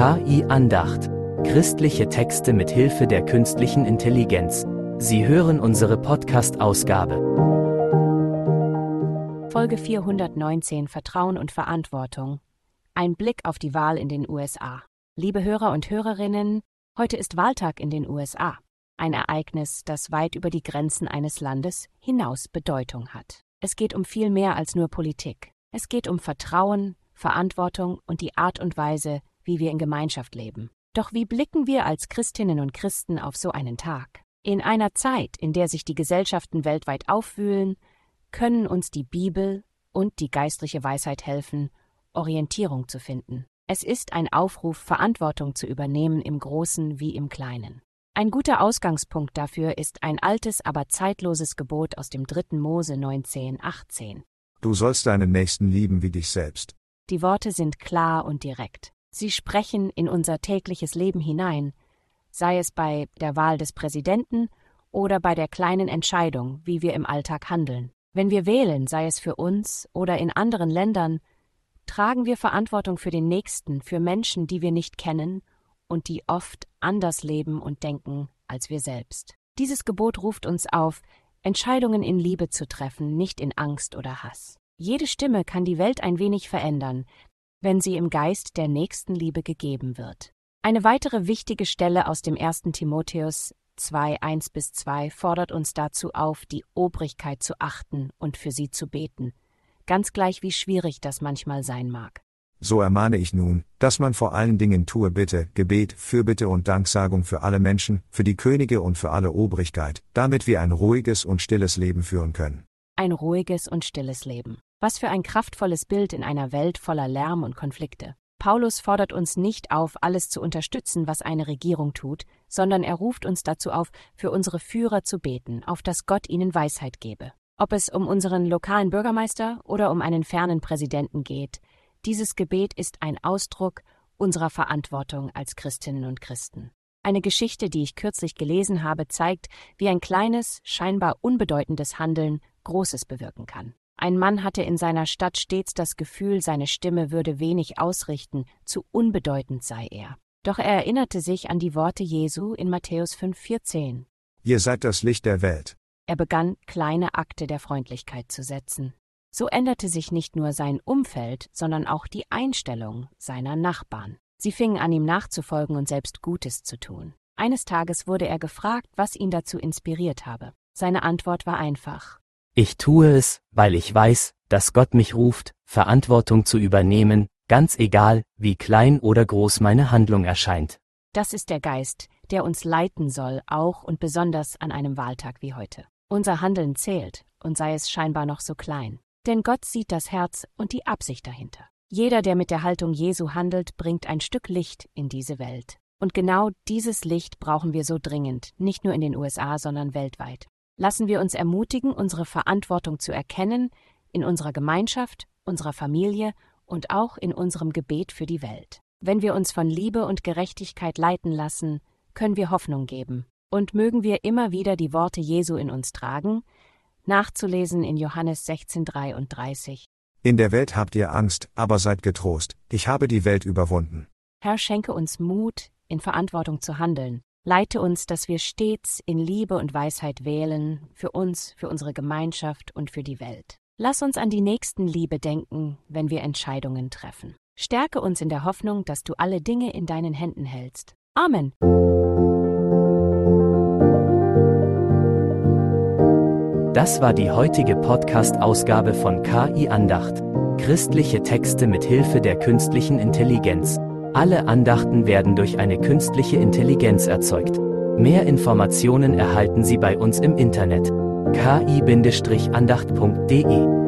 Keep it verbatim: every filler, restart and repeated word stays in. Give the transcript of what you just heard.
K I-Andacht. Christliche Texte mit Hilfe der künstlichen Intelligenz. Sie hören unsere Podcast-Ausgabe. Folge vierhundertneunzehn Vertrauen und Verantwortung. Ein Blick auf die Wahl in den U S A. Liebe Hörer und Hörerinnen, heute ist Wahltag in den U S A. Ein Ereignis, das weit über die Grenzen eines Landes hinaus Bedeutung hat. Es geht um viel mehr als nur Politik. Es geht um Vertrauen, Verantwortung und die Art und Weise, wie wir in Gemeinschaft leben. Doch wie blicken wir als Christinnen und Christen auf so einen Tag? In einer Zeit, in der sich die Gesellschaften weltweit aufwühlen, können uns die Bibel und die geistliche Weisheit helfen, Orientierung zu finden. Es ist ein Aufruf, Verantwortung zu übernehmen im Großen wie im Kleinen. Ein guter Ausgangspunkt dafür ist ein altes, aber zeitloses Gebot aus dem dritten Mose neunzehn achtzehn. Du sollst deinen Nächsten lieben wie dich selbst. Die Worte sind klar und direkt. Sie sprechen in unser tägliches Leben hinein, sei es bei der Wahl des Präsidenten oder bei der kleinen Entscheidung, wie wir im Alltag handeln. Wenn wir wählen, sei es für uns oder in anderen Ländern, tragen wir Verantwortung für den Nächsten, für Menschen, die wir nicht kennen und die oft anders leben und denken als wir selbst. Dieses Gebot ruft uns auf, Entscheidungen in Liebe zu treffen, nicht in Angst oder Hass. Jede Stimme kann die Welt ein wenig verändern, wenn sie im Geist der Nächstenliebe gegeben wird. Eine weitere wichtige Stelle aus dem ersten Timotheus zwei eins bis zwei fordert uns dazu auf, die Obrigkeit zu achten und für sie zu beten, ganz gleich wie schwierig das manchmal sein mag. So ermahne ich nun, dass man vor allen Dingen tue Bitte, Gebet, Fürbitte und Danksagung für alle Menschen, für die Könige und für alle Obrigkeit, damit wir ein ruhiges und stilles Leben führen können. Ein ruhiges und stilles Leben. Was für ein kraftvolles Bild in einer Welt voller Lärm und Konflikte. Paulus fordert uns nicht auf, alles zu unterstützen, was eine Regierung tut, sondern er ruft uns dazu auf, für unsere Führer zu beten, auf dass Gott ihnen Weisheit gebe. Ob es um unseren lokalen Bürgermeister oder um einen fernen Präsidenten geht, dieses Gebet ist ein Ausdruck unserer Verantwortung als Christinnen und Christen. Eine Geschichte, die ich kürzlich gelesen habe, zeigt, wie ein kleines, scheinbar unbedeutendes Handeln Großes bewirken kann. Ein Mann hatte in seiner Stadt stets das Gefühl, seine Stimme würde wenig ausrichten, zu unbedeutend sei er. Doch er erinnerte sich an die Worte Jesu in Matthäus fünf vierzehn. Ihr seid das Licht der Welt. Er begann, kleine Akte der Freundlichkeit zu setzen. So änderte sich nicht nur sein Umfeld, sondern auch die Einstellung seiner Nachbarn. Sie fingen an, ihm nachzufolgen und selbst Gutes zu tun. Eines Tages wurde er gefragt, was ihn dazu inspiriert habe. Seine Antwort war einfach: Ich tue es, weil ich weiß, dass Gott mich ruft, Verantwortung zu übernehmen, ganz egal, wie klein oder groß meine Handlung erscheint. Das ist der Geist, der uns leiten soll, auch und besonders an einem Wahltag wie heute. Unser Handeln zählt, und sei es scheinbar noch so klein. Denn Gott sieht das Herz und die Absicht dahinter. Jeder, der mit der Haltung Jesu handelt, bringt ein Stück Licht in diese Welt. Und genau dieses Licht brauchen wir so dringend, nicht nur in den U S A, sondern weltweit. Lassen wir uns ermutigen, unsere Verantwortung zu erkennen, in unserer Gemeinschaft, unserer Familie und auch in unserem Gebet für die Welt. Wenn wir uns von Liebe und Gerechtigkeit leiten lassen, können wir Hoffnung geben. Und mögen wir immer wieder die Worte Jesu in uns tragen, nachzulesen in Johannes sechzehn dreiunddreißig. In der Welt habt ihr Angst, aber seid getrost, ich habe die Welt überwunden. Herr, schenke uns Mut, in Verantwortung zu handeln. Leite uns, dass wir stets in Liebe und Weisheit wählen, für uns, für unsere Gemeinschaft und für die Welt. Lass uns an die Nächstenliebe denken, wenn wir Entscheidungen treffen. Stärke uns in der Hoffnung, dass du alle Dinge in deinen Händen hältst. Amen. Das war die heutige Podcast-Ausgabe von K I-Andacht. Christliche Texte mit Hilfe der künstlichen Intelligenz. Alle Andachten werden durch eine künstliche Intelligenz erzeugt. Mehr Informationen erhalten Sie bei uns im Internet: k i Bindestrich andacht punkt de.